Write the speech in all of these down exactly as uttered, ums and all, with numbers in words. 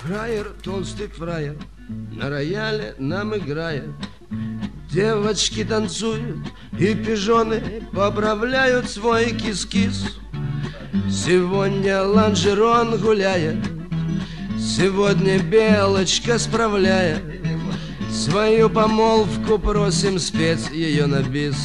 Фраер, толстый фраер, на рояле нам играет. Девочки танцуют и пижоны поправляют свой кис-кис. Сегодня лонжерон гуляет, сегодня белочка справляет. Свою помолвку просим спеть ее на бис.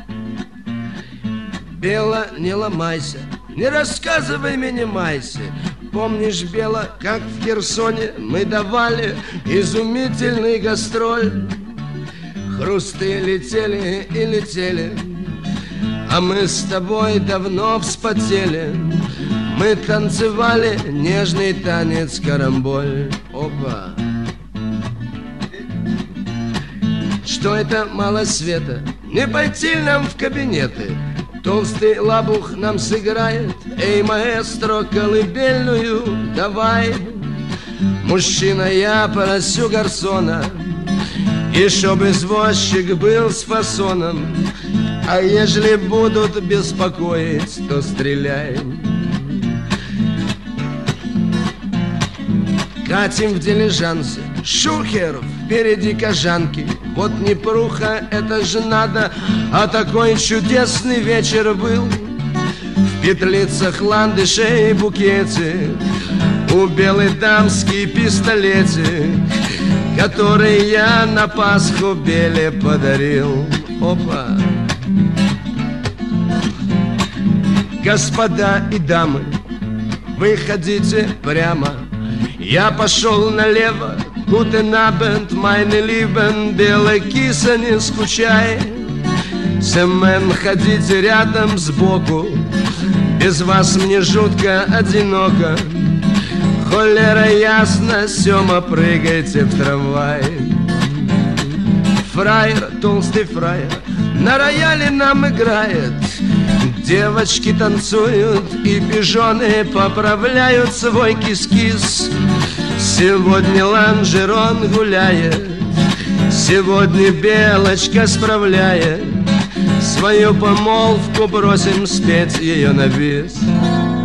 Бела, не ломайся, не рассказывай, не майся. Помнишь, Бела, как в Херсоне мы давали изумительный гастроль? Хрусты летели и летели, а мы с тобой давно вспотели. Мы танцевали нежный танец карамболь. Опа! Что это мало света? Не пойти нам в кабинеты? Толстый лабух нам сыграет. Эй, маэстро, колыбельную давай. Мужчина, я просю гарсона, и чтоб извозчик был с фасоном. А ежели будут беспокоить, то стреляй. Катим в дилижансе, шухер, впереди кожанки. Вот непруха, это же надо, а такой чудесный вечер был. В петлицах ландышей букеты, у белой дамский пистолетик, который я на Пасху Беле подарил. Опа! Господа и дамы, выходите прямо. Я пошел налево. Guten Abend, meine Lieben, белая киса, не скучай. Сэмен, ходите рядом сбоку, без вас мне жутко одиноко. Холера ясно, Сема, прыгайте в трамвай. Фраер, толстый фраер, на рояле нам играет. Девочки танцуют и пижоны поправляют свой кис-кис. Сегодня лонжерон гуляет, сегодня белочка справляет. Свою помолвку бросим спеть ее на бис.